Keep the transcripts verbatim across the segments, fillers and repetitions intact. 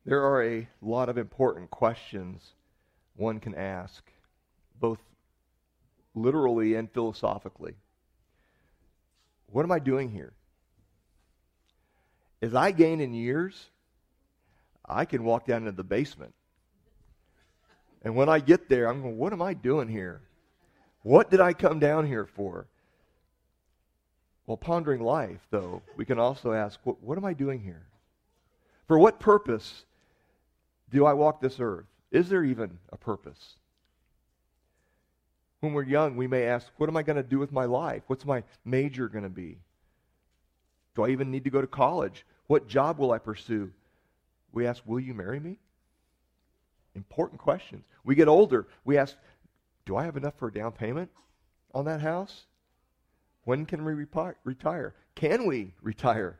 There are a lot of important questions one can ask, both literally and philosophically. What am I doing here? As I gain in years, I can walk down into the basement. And when I get there, I'm going, what am I doing here? What did I come down here for? While pondering life, though, we can also ask, what, what am I doing here? For what purpose do I walk this earth? Is there even a purpose? When we're young, we may ask, what am I going to do with my life? What's my major going to be? Do I even need to go to college? What job will I pursue? We ask, will you marry me? Important questions. We get older, we ask, do I have enough for a down payment on that house? When can we repi- retire? Can we retire?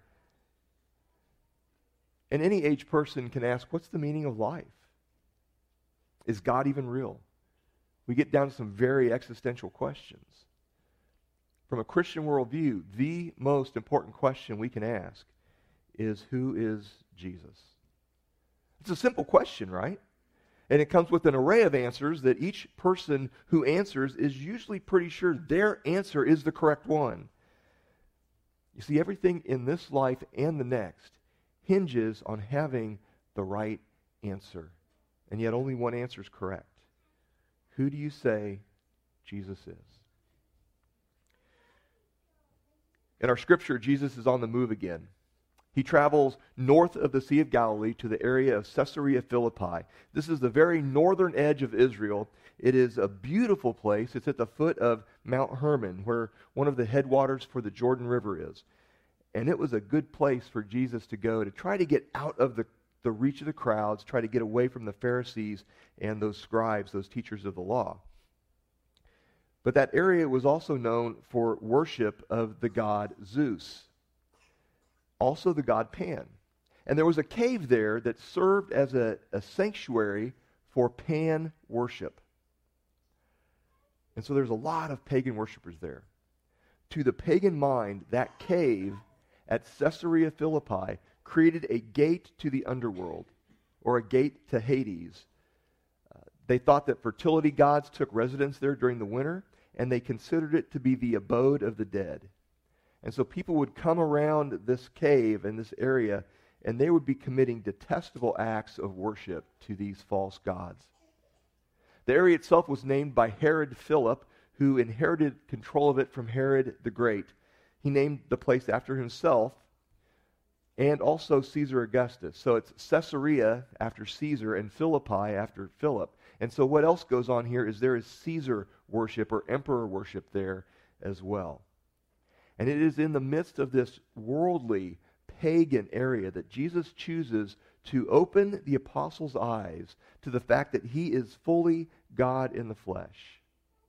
And any age person can ask, what's the meaning of life? Is God even real? We get down to some very existential questions. From a Christian worldview, the most important question we can ask is, who is Jesus? It's a simple question, right? And it comes with an array of answers that each person who answers is usually pretty sure their answer is the correct one. You see, everything in this life and the next hinges on having the right answer. And yet only one answer is correct. Who do you say Jesus is? In our scripture, Jesus is on the move again. He travels north of the Sea of Galilee to the area of Caesarea Philippi. This is the very northern edge of Israel. It is a beautiful place. It's at the foot of Mount Hermon, where one of the headwaters for the Jordan River is. And it was a good place for Jesus to go to try to get out of the, the reach of the crowds, try to get away from the Pharisees and those scribes, those teachers of the law. But that area was also known for worship of the god Zeus, also the god Pan. And there was a cave there that served as a, a sanctuary for Pan worship. And so there's a lot of pagan worshipers there. To the pagan mind, that cave at Caesarea Philippi created a gate to the underworld, or a gate to Hades. Uh, they thought that fertility gods took residence there during the winter, and they considered it to be the abode of the dead. And so people would come around this cave and this area, and they would be committing detestable acts of worship to these false gods. The area itself was named by Herod Philip, who inherited control of it from Herod the Great. He named the place after himself, and also Caesar Augustus. So it's Caesarea after Caesar, and Philippi after Philip. And so what else goes on here is there is Caesar worship or emperor worship there as well. And it is in the midst of this worldly, pagan area that Jesus chooses to open the apostles' eyes to the fact that he is fully God in the flesh.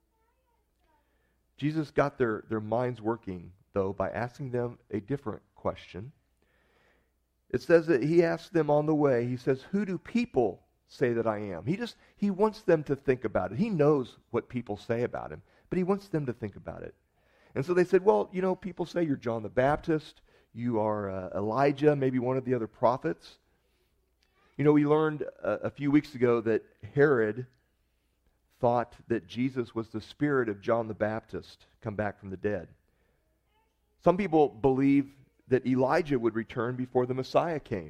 Jesus got their, their minds working, though, by asking them a different question. It says that he asked them on the way, he says, who do people say that I am? He just, he wants them to think about it. He knows what people say about him, but he wants them to think about it. And so they said, well, you know, people say you're John the Baptist, you are uh, Elijah, maybe one of the other prophets. You know, we learned a, a few weeks ago that Herod thought that Jesus was the spirit of John the Baptist come back from the dead. Some people believe that Elijah would return before the Messiah came.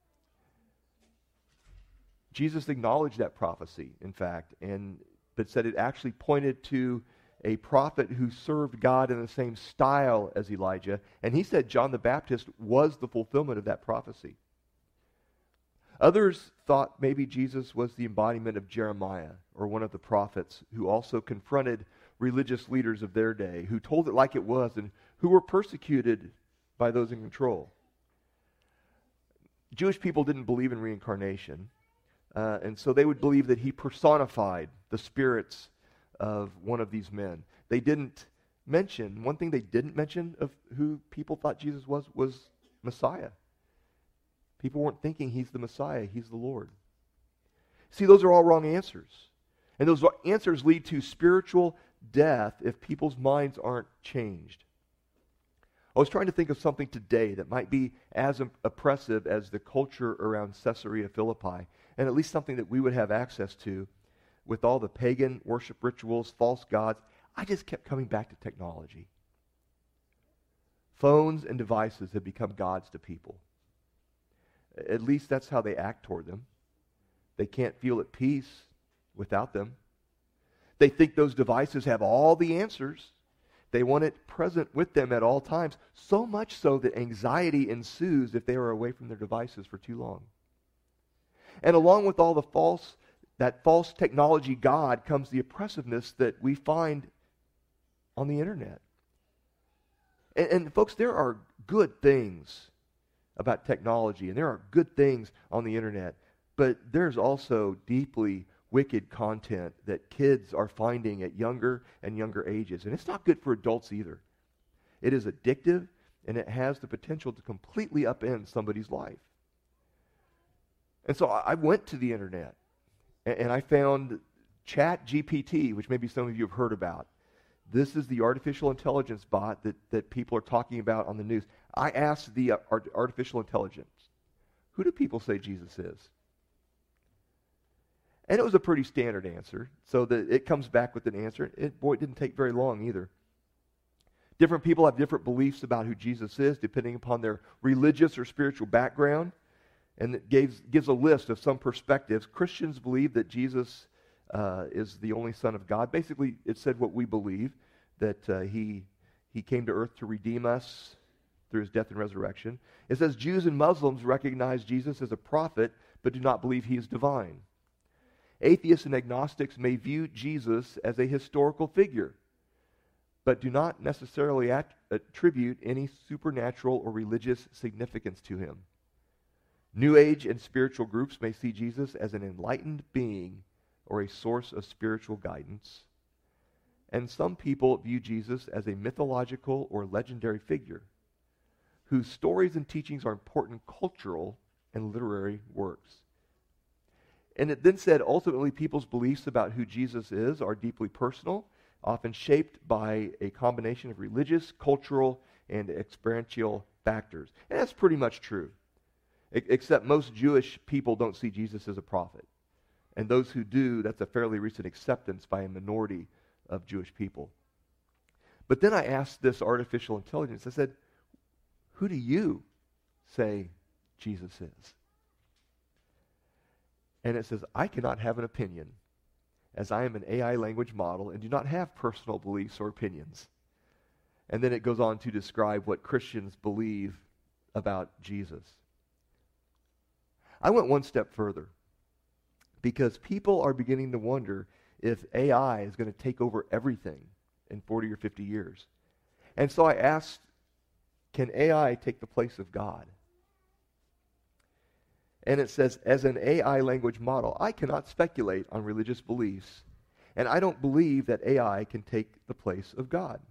Jesus acknowledged that prophecy, in fact, and but said it actually pointed to a prophet who served God in the same style as Elijah, and he said John the Baptist was the fulfillment of that prophecy. Others thought maybe Jesus was the embodiment of Jeremiah, or one of the prophets who also confronted religious leaders of their day, who told it like it was, and who were persecuted by those in control. Jewish people didn't believe in reincarnation, uh, and so they would believe that he personified the spirits of one of these men. They didn't mention, one thing they didn't mention of who people thought Jesus was, was Messiah. People weren't thinking he's the Messiah, he's the Lord. See, those are all wrong answers. And those answers lead to spiritual death if people's minds aren't changed. I was trying to think of something today that might be as im- oppressive as the culture around Caesarea Philippi, and at least something that we would have access to with all the pagan worship rituals, false gods. I just kept coming back to technology. Phones and devices have become gods to people. At least that's how they act toward them. They can't feel at peace without them. They think those devices have all the answers. They want it present with them at all times, so much so that anxiety ensues if they are away from their devices for too long. And along with all the false, that false technology god comes the oppressiveness that we find on the internet. And, and folks, there are good things about technology, and there are good things on the internet, but there's also deeply wicked content that kids are finding at younger and younger ages. And it's not good for adults either. It is addictive, and it has the potential to completely upend somebody's life. And so I went to the internet, and I found Chat G P T, which maybe some of you have heard about. This is the artificial intelligence bot that, that people are talking about on the news. I asked the uh, art, artificial intelligence, who do people say Jesus is? And it was a pretty standard answer. So that it comes back with an answer. It, boy, it didn't take very long either. Different people have different beliefs about who Jesus is, depending upon their religious or spiritual background. And it gives, gives a list of some perspectives. Christians believe that Jesus uh, is the only Son of God. Basically, it said what we believe, that uh, he, he came to earth to redeem us through his death and resurrection. It says Jews and Muslims recognize Jesus as a prophet, but do not believe he is divine. Atheists and agnostics may view Jesus as a historical figure, but do not necessarily at- attribute any supernatural or religious significance to him. New Age and spiritual groups may see Jesus as an enlightened being or a source of spiritual guidance. And some people view Jesus as a mythological or legendary figure whose stories and teachings are important cultural and literary works. And it then said, ultimately, people's beliefs about who Jesus is are deeply personal, often shaped by a combination of religious, cultural, and experiential factors. And that's pretty much true. E- except most Jewish people don't see Jesus as a prophet. And those who do, that's a fairly recent acceptance by a minority of Jewish people. But then I asked this artificial intelligence, I said, who do you say Jesus is? And it says, I cannot have an opinion, as I am an A I language model and do not have personal beliefs or opinions. And then it goes on to describe what Christians believe about Jesus. I went one step further, because people are beginning to wonder if A I is going to take over everything in forty or fifty years. And so I asked, can A I take the place of God? And it says, as an A I language model, I cannot speculate on religious beliefs, and I don't believe that A I can take the place of God.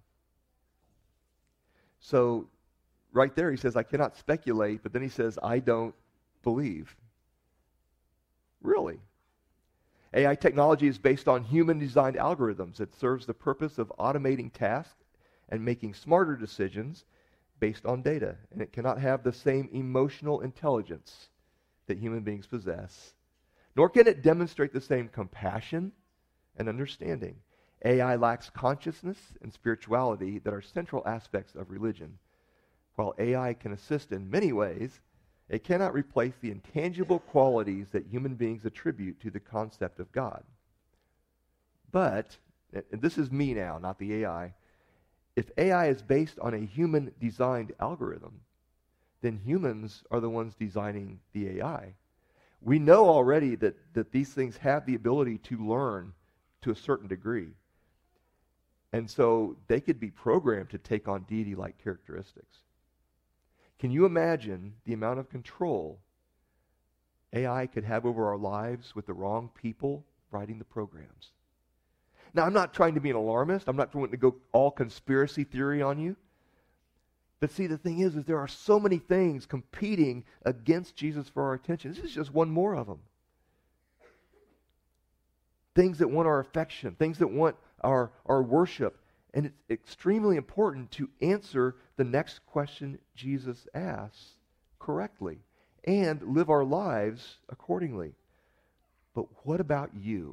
So right there he says, I cannot speculate, but then he says, I don't believe. Really? A I technology is based on human-designed algorithms. It serves the purpose of automating tasks and making smarter decisions based on data. And it cannot have the same emotional intelligence that human beings possess, nor can it demonstrate the same compassion and understanding. A I lacks consciousness and spirituality that are central aspects of religion. While A I can assist in many ways, it cannot replace the intangible qualities that human beings attribute to the concept of God. But, and this is me now, not the A I, if A I is based on a human-designed algorithm, then humans are the ones designing the A I. We know already that, that these things have the ability to learn to a certain degree. And so they could be programmed to take on deity-like characteristics. Can you imagine the amount of control A I could have over our lives with the wrong people writing the programs? Now, I'm not trying to be an alarmist. I'm not trying to go all conspiracy theory on you. But see, the thing is, is there are so many things competing against Jesus for our attention. This is just one more of them. Things that want our affection, things that want our, our worship. And it's extremely important to answer the next question Jesus asks correctly and live our lives accordingly. But what about you?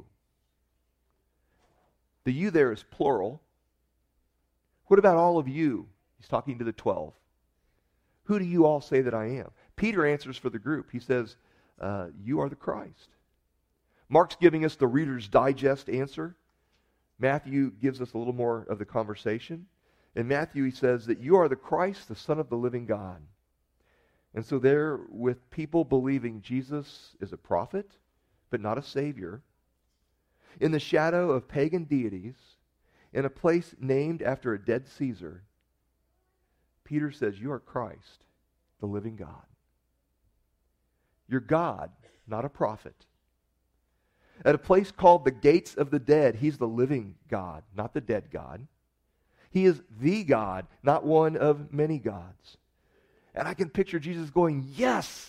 The you there is plural. What about all of you? He's talking to the twelve. Who do you all say that I am? Peter answers for the group. He says, uh, you are the Christ. Mark's giving us the Reader's Digest answer. Matthew gives us a little more of the conversation. In Matthew, he says that you are the Christ, the Son of the living God. And so there, with people believing Jesus is a prophet, but not a Savior, in the shadow of pagan deities, in a place named after a dead Caesar, Peter says, you are Christ, the living God. You're God, not a prophet. At a place called the Gates of the Dead, he's the living God, not the dead God. He is the God, not one of many gods. And I can picture Jesus going, yes!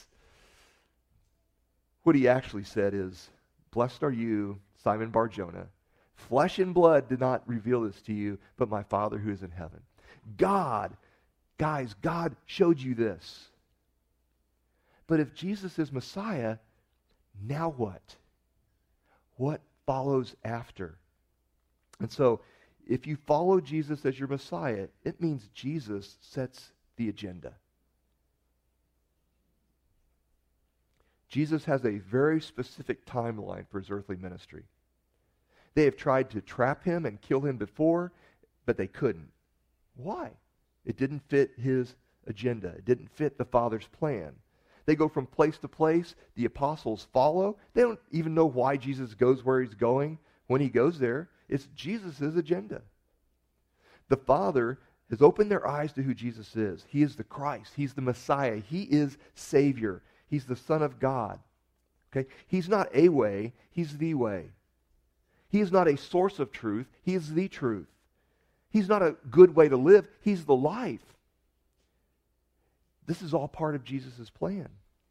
What he actually said is, blessed are you, Simon Bar-Jonah. Flesh and blood did not reveal this to you, but my Father who is in heaven. God, guys, God showed you this. But if Jesus is Messiah, now what? What follows after? And so, if you follow Jesus as your Messiah, it means Jesus sets the agenda. Jesus has a very specific timeline for his earthly ministry. They have tried to trap him and kill him before, but they couldn't. Why? It didn't fit his agenda. It didn't fit the Father's plan. They go from place to place. The apostles follow. They don't even know why Jesus goes where he's going when he goes there. It's Jesus' agenda. The Father has opened their eyes to who Jesus is. He is the Christ. He's the Messiah. He is Savior. He's the Son of God. Okay? He's not a way. He's the way. He is not a source of truth. He is the truth. He's not a good way to live. He's the life. This is all part of Jesus' plan.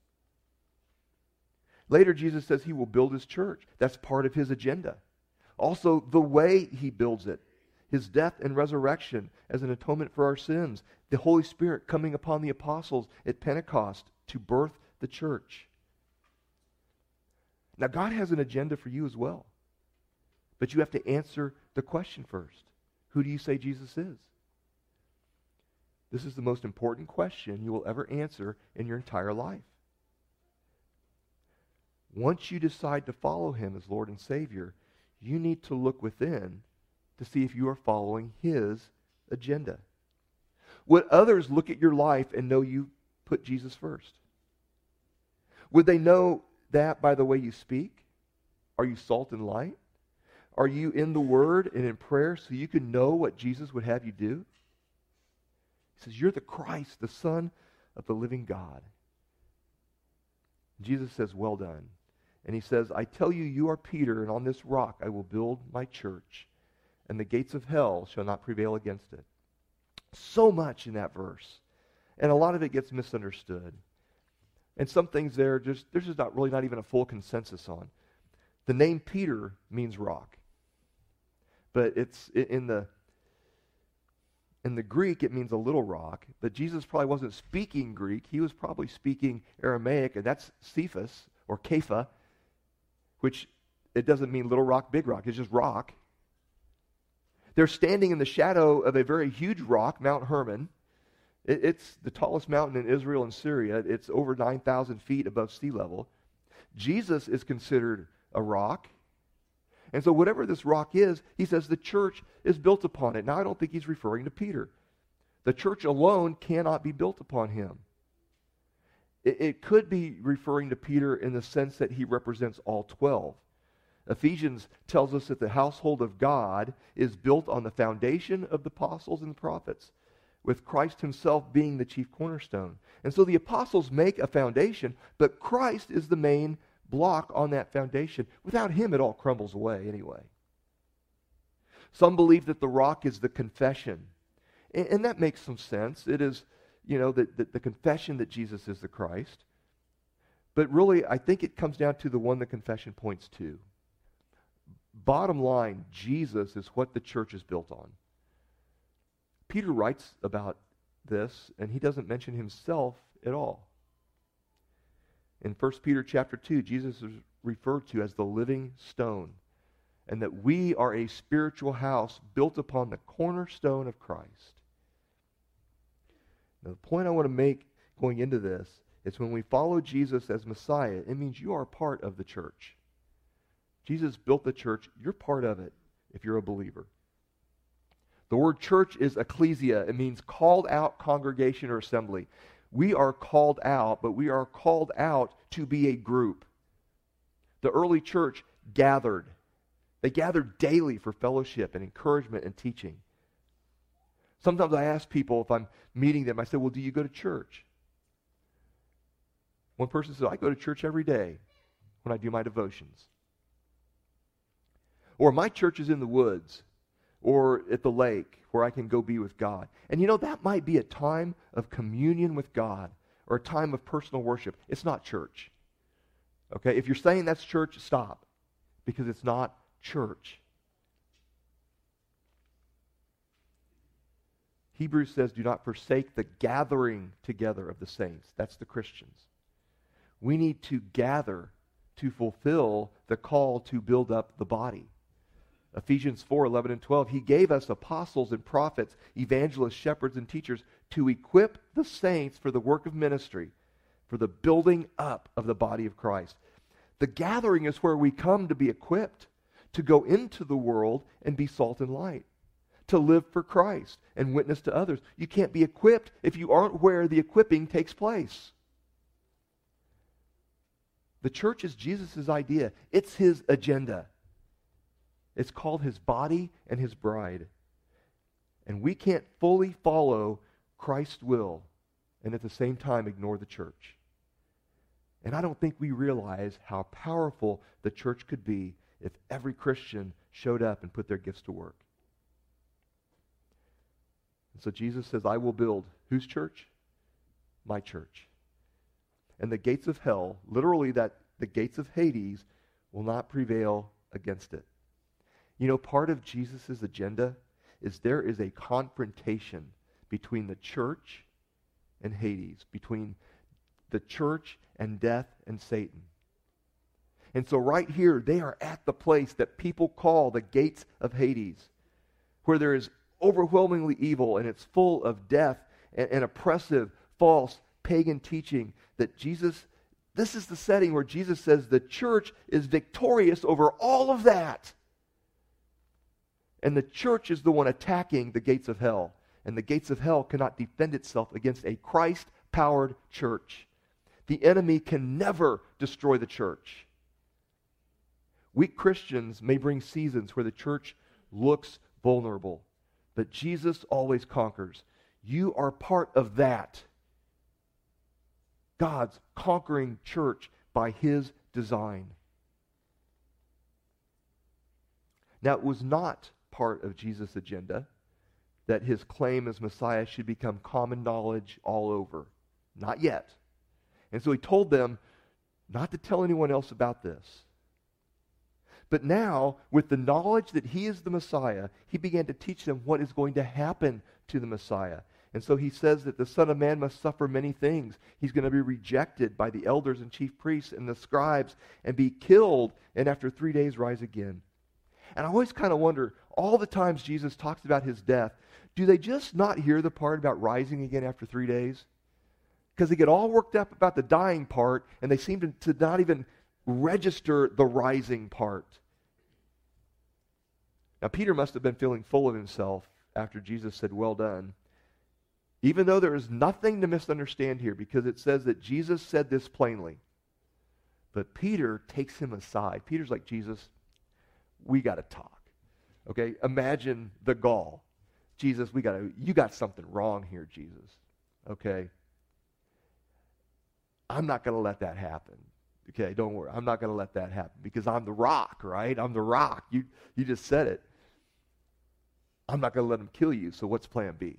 Later, Jesus says he will build his church. That's part of his agenda. Also, the way he builds it, his death and resurrection as an atonement for our sins, the Holy Spirit coming upon the apostles at Pentecost to birth the church. Now, God has an agenda for you as well. But you have to answer the question first. Who do you say Jesus is? This is the most important question you will ever answer in your entire life. Once you decide to follow him as Lord and Savior, you need to look within to see if you are following his agenda. Would others look at your life and know you put Jesus first? Would they know that by the way you speak? Are you salt and light? Are you in the Word and in prayer so you can know what Jesus would have you do? He says, you're the Christ, the Son of the living God. Jesus says, well done. And he says, I tell you, you are Peter, and on this rock I will build my church, and the gates of hell shall not prevail against it. So much in that verse. And a lot of it gets misunderstood. And some things there, just, there's just not really not even a full consensus on. The name Peter means rock. But it's in the in the Greek, it means a little rock. But Jesus probably wasn't speaking Greek. He was probably speaking Aramaic, and that's Cephas, or Kepha, which it doesn't mean little rock, big rock. It's just rock. They're standing in the shadow of a very huge rock, Mount Hermon. It, it's the tallest mountain in Israel and Syria. It's over nine thousand feet above sea level. Jesus is considered a rock. And so whatever this rock is, he says the church is built upon it. Now, I don't think he's referring to Peter. The church alone cannot be built upon him. It, it could be referring to Peter in the sense that he represents all twelve. Ephesians tells us that the household of God is built on the foundation of the apostles and the prophets, with Christ himself being the chief cornerstone. And so the apostles make a foundation, but Christ is the main block on that foundation. Without him, it all crumbles away anyway. Some believe that the rock is the confession. And, and that makes some sense. It is, you know, the, the, the confession that Jesus is the Christ. But really, I think it comes down to the one the confession points to. Bottom line, Jesus is what the church is built on. Peter writes about this, and he doesn't mention himself at all. In First Peter chapter two, Jesus is referred to as the living stone, and that we are a spiritual house built upon the cornerstone of Christ. Now, the point I want to make going into this is when we follow Jesus as Messiah, it means you are part of the church. Jesus built the church. You're part of it if you're a believer. The word church is ecclesia. It means called out congregation or assembly. We are called out, but we are called out to be a group. The early church gathered. They gathered daily for fellowship and encouragement and teaching. Sometimes I ask people if I'm meeting them, I say, well, do you go to church? One person says, I go to church every day when I do my devotions. Or my church is in the woods or at the lake where I can go be with God. And you know, that might be a time of communion with God or a time of personal worship. It's not church. Okay? If you're saying that's church, stop. Because it's not church. Hebrews says, do not forsake the gathering together of the saints. That's the Christians. We need to gather to fulfill the call to build up the body. Ephesians four, eleven and twelve, he gave us apostles and prophets, evangelists, shepherds, and teachers to equip the saints for the work of ministry, for the building up of the body of Christ. The gathering is where we come to be equipped, to go into the world and be salt and light, to live for Christ and witness to others. You can't be equipped if you aren't where the equipping takes place. The church is Jesus' idea. It's his agenda. It's called his body and his bride. And we can't fully follow Christ's will and at the same time ignore the church. And I don't think we realize how powerful the church could be if every Christian showed up and put their gifts to work. And so Jesus says, I will build whose church? My church. And the gates of hell, literally that the gates of Hades, will not prevail against it. You know, part of Jesus' agenda is there is a confrontation between the church and Hades, between the church and death and Satan. And so right here, they are at the place that people call the gates of Hades, where there is overwhelmingly evil and it's full of death and, and oppressive, false, pagan teaching that Jesus, this is the setting where Jesus says the church is victorious over all of that. And the church is the one attacking the gates of hell. And the gates of hell cannot defend itself against a Christ-powered church. The enemy can never destroy the church. Weak Christians may bring seasons where the church looks vulnerable, but Jesus always conquers. You are part of that. God's conquering church by his design. Now, it was not part of Jesus' agenda that his claim as Messiah should become common knowledge all over. Not yet. And so he told them not to tell anyone else about this. But now, with the knowledge that he is the Messiah, he began to teach them what is going to happen to the Messiah. And so he says that the Son of Man must suffer many things. He's going to be rejected by the elders and chief priests and the scribes and be killed, and after three days rise again. And I always kind of wonder, all the times Jesus talks about his death, do they just not hear the part about rising again after three days? Because they get all worked up about the dying part, and they seem to, to not even register the rising part. Now, Peter must have been feeling full of himself after Jesus said, well done. Even though there is nothing to misunderstand here, because it says that Jesus said this plainly. But Peter takes him aside. Peter's like, Jesus, we got to talk. Okay? Imagine the gall. Jesus, we got to, you got something wrong here, Jesus. Okay? I'm not going to let that happen. Okay, don't worry. I'm not going to let that happen because I'm the rock, right? I'm the rock. You you just said it. I'm not going to let him kill you, so what's plan B?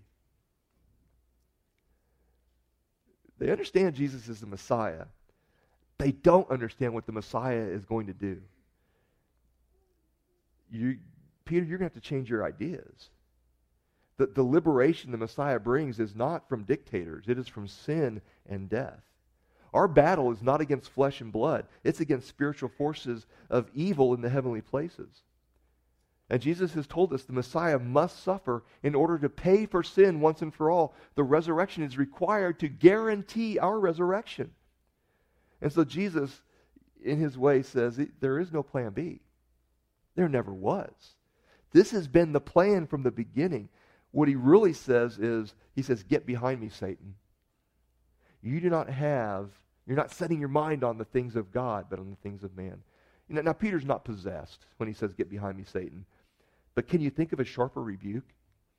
They understand Jesus is the Messiah. They don't understand what the Messiah is going to do. You, Peter, you're going to have to change your ideas. The, the liberation the Messiah brings is not from dictators. It is from sin and death. Our battle is not against flesh and blood. It's against spiritual forces of evil in the heavenly places. And Jesus has told us the Messiah must suffer in order to pay for sin once and for all. The resurrection is required to guarantee our resurrection. And so Jesus, in his way, says there is no plan B. There never was. This has been the plan from the beginning. What he really says is, he says, get behind me, Satan. You do not have, you're not setting your mind on the things of God, but on the things of man. You know, now, Peter's not possessed when he says, get behind me, Satan. But can you think of a sharper rebuke?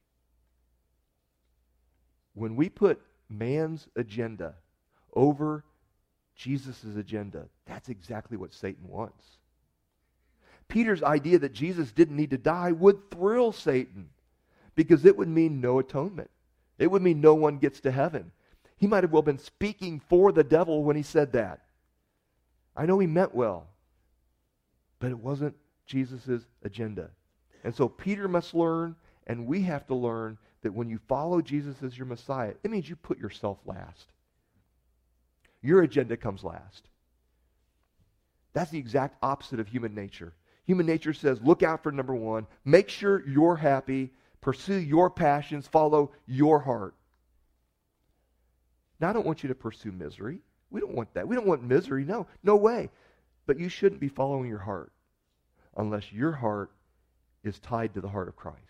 When we put man's agenda over Jesus' agenda, that's exactly what Satan wants. Peter's idea that Jesus didn't need to die would thrill Satan because it would mean no atonement. It would mean no one gets to heaven. He might have well been speaking for the devil when he said that. I know he meant well, but it wasn't Jesus' agenda. And so Peter must learn, and we have to learn, that when you follow Jesus as your Messiah, it means you put yourself last. Your agenda comes last. That's the exact opposite of human nature. Human nature says, look out for number one, make sure you're happy, pursue your passions, follow your heart. Now, I don't want you to pursue misery. We don't want that. We don't want misery. No, no way. But you shouldn't be following your heart unless your heart is tied to the heart of Christ.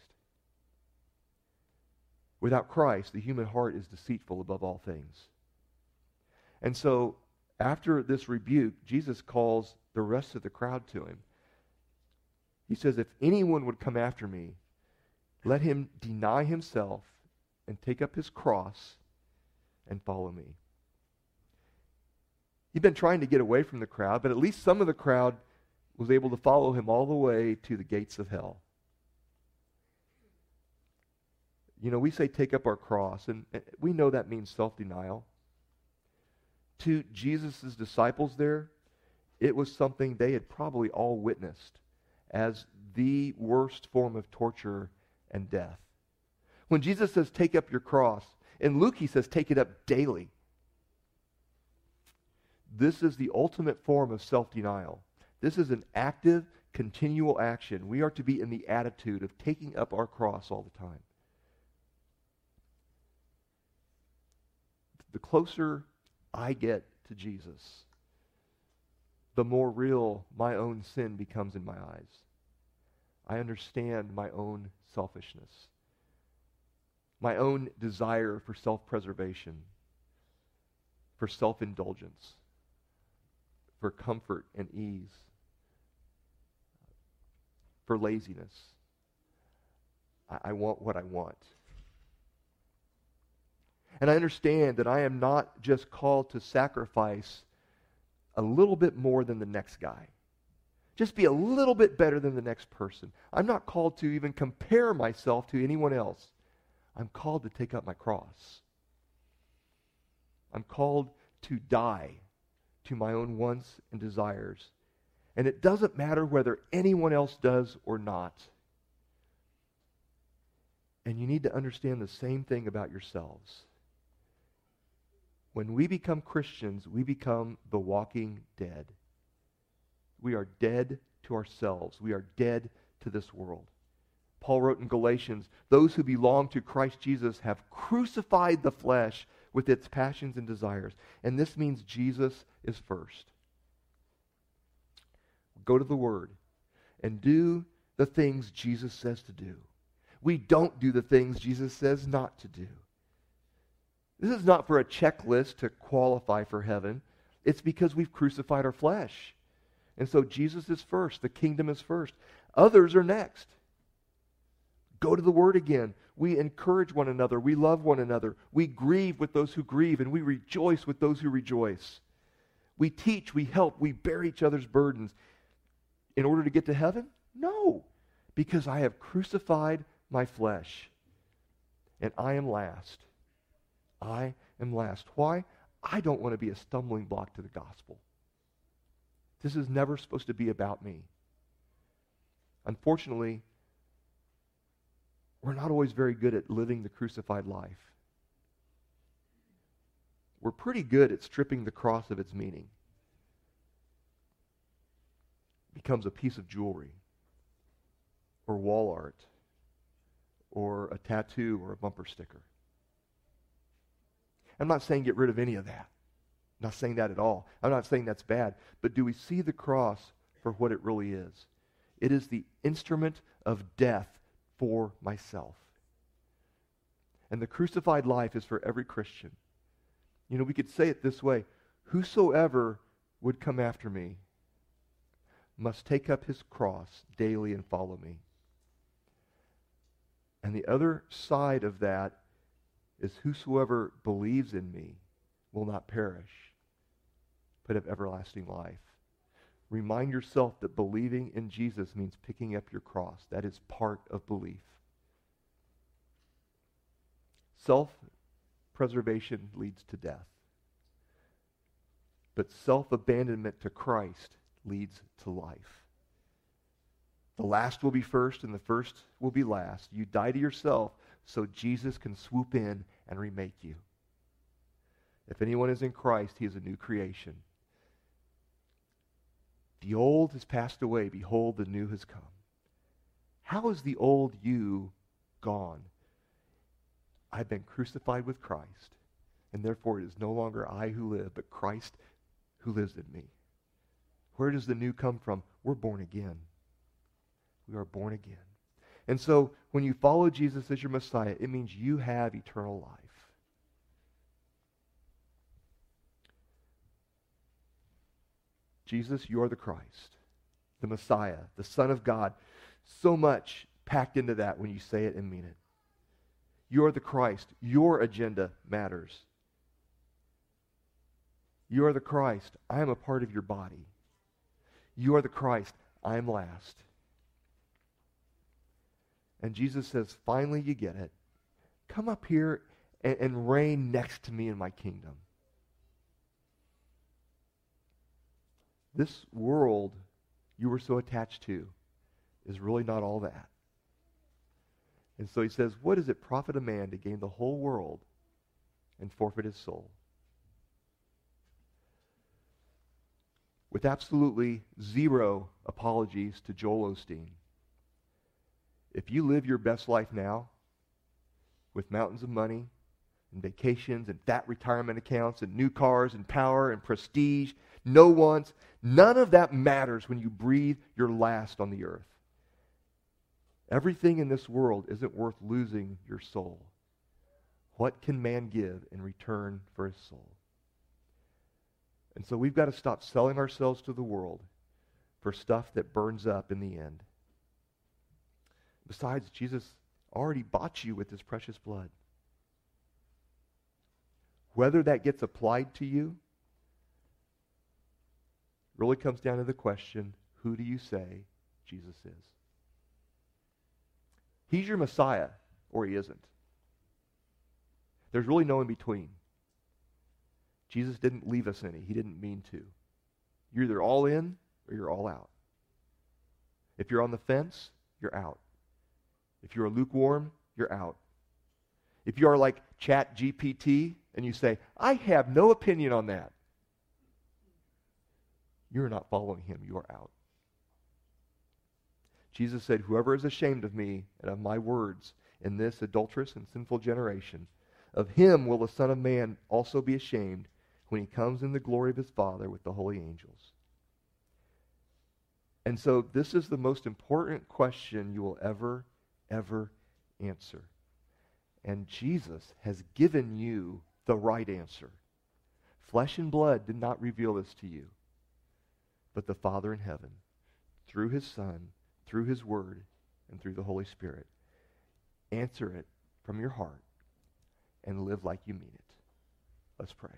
Without Christ, the human heart is deceitful above all things. And so, after this rebuke, Jesus calls the rest of the crowd to him. He says, if anyone would come after me, let him deny himself and take up his cross and follow me. He'd been trying to get away from the crowd, but at least some of the crowd was able to follow him all the way to the gates of hell. You know, we say take up our cross, and we know that means self-denial. To Jesus' disciples there, it was something they had probably all witnessed as the worst form of torture and death. When Jesus says take up your cross, in Luke he says take it up daily. This is the ultimate form of self-denial. This is an active, continual action. We are to be in the attitude of taking up our cross all the time. The closer I get to Jesus, the more real my own sin becomes in my eyes. I understand my own selfishness, my own desire for self-preservation, for self-indulgence, for comfort and ease, for laziness. I, I want what I want. And I understand that I am not just called to sacrifice a little bit more than the next guy. Just be a little bit better than the next person. I'm not called to even compare myself to anyone else. I'm called to take up my cross. I'm called to die to my own wants and desires. And it doesn't matter whether anyone else does or not. And you need to understand the same thing about yourselves. When we become Christians, we become the walking dead. We are dead to ourselves. We are dead to this world. Paul wrote in Galatians, those who belong to Christ Jesus have crucified the flesh with its passions and desires. And this means Jesus is first. Go to the Word and do the things Jesus says to do. We don't do the things Jesus says not to do. This is not for a checklist to qualify for heaven. It's because we've crucified our flesh. And so Jesus is first. The kingdom is first. Others are next. Go to the Word again. We encourage one another. We love one another. We grieve with those who grieve, and we rejoice with those who rejoice. We teach, we help, we bear each other's burdens. In order to get to heaven? No. Because I have crucified my flesh. And I am last. I am last. Why? I don't want to be a stumbling block to the gospel. This is never supposed to be about me. Unfortunately, we're not always very good at living the crucified life. We're pretty good at stripping the cross of its meaning. It becomes a piece of jewelry, or wall art, or a tattoo, or a bumper sticker. I'm not saying get rid of any of that. I'm not saying that at all. I'm not saying that's bad. But do we see the cross for what it really is? It is the instrument of death for myself. And the crucified life is for every Christian. You know, we could say it this way: whosoever would come after me must take up his cross daily and follow me. And the other side of that is whosoever believes in me will not perish, but have everlasting life. Remind yourself that believing in Jesus means picking up your cross. That is part of belief. Self-preservation leads to death. But self-abandonment to Christ leads to life. The last will be first and the first will be last. You die to yourself so Jesus can swoop in and remake you. If anyone is in Christ, he is a new creation. The old has passed away. Behold, the new has come. How is the old you gone? I've been crucified with Christ, and therefore it is no longer I who live, but Christ who lives in me. Where does the new come from? We're born again. We are born again. And so when you follow Jesus as your Messiah, it means you have eternal life. Jesus, you are the Christ, the Messiah, the Son of God. So much packed into that when you say it and mean it. You are the Christ. Your agenda matters. You are the Christ. I am a part of your body. You are the Christ. I am last. And Jesus says, finally you get it. Come up here and, and reign next to me in my kingdom. This world you were so attached to is really not all that. And so he says, what does it profit a man to gain the whole world and forfeit his soul? With absolutely zero apologies to Joel Osteen, if you live your best life now with mountains of money and vacations and fat retirement accounts and new cars and power and prestige, no wants, none of that matters when you breathe your last on the earth. Everything in this world isn't worth losing your soul. What can man give in return for his soul? And so we've got to stop selling ourselves to the world for stuff that burns up in the end. Besides, Jesus already bought you with his precious blood. Whether that gets applied to you really comes down to the question, who do you say Jesus is? He's your Messiah, or he isn't. There's really no in between. Jesus didn't leave us any. He didn't mean to. You're either all in or you're all out. If you're on the fence, you're out. If you're lukewarm, you're out. If you are like Chat G P T and you say, I have no opinion on that, you're not following him. You are out. Jesus said, whoever is ashamed of me and of my words in this adulterous and sinful generation, of him will the Son of Man also be ashamed when he comes in the glory of his Father with the holy angels. And so this is the most important question you will ever, ever answer. And Jesus has given you the right answer. Flesh and blood did not reveal this to you, but the Father in heaven, through his Son, through his Word, and through the Holy Spirit. Answer it from your heart and live like you mean it. Let's pray.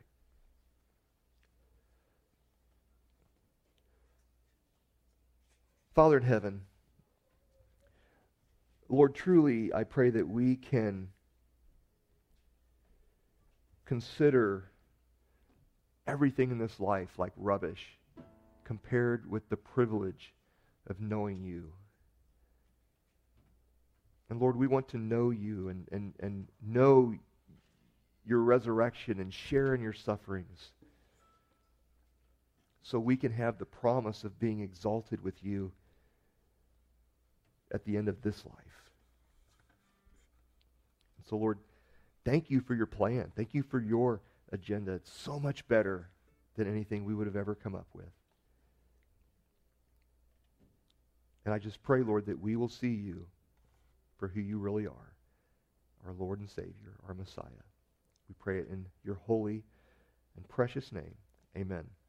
Father in heaven, Lord, truly I pray that we can consider everything in this life like rubbish compared with the privilege of knowing you. And Lord, we want to know you and, and, and know your resurrection and share in your sufferings so we can have the promise of being exalted with you at the end of this life. So, Lord, thank you for your plan. Thank you for your agenda. It's so much better than anything we would have ever come up with. And I just pray, Lord, that we will see you for who you really are, our Lord and Savior, our Messiah. We pray it in your holy and precious name. Amen.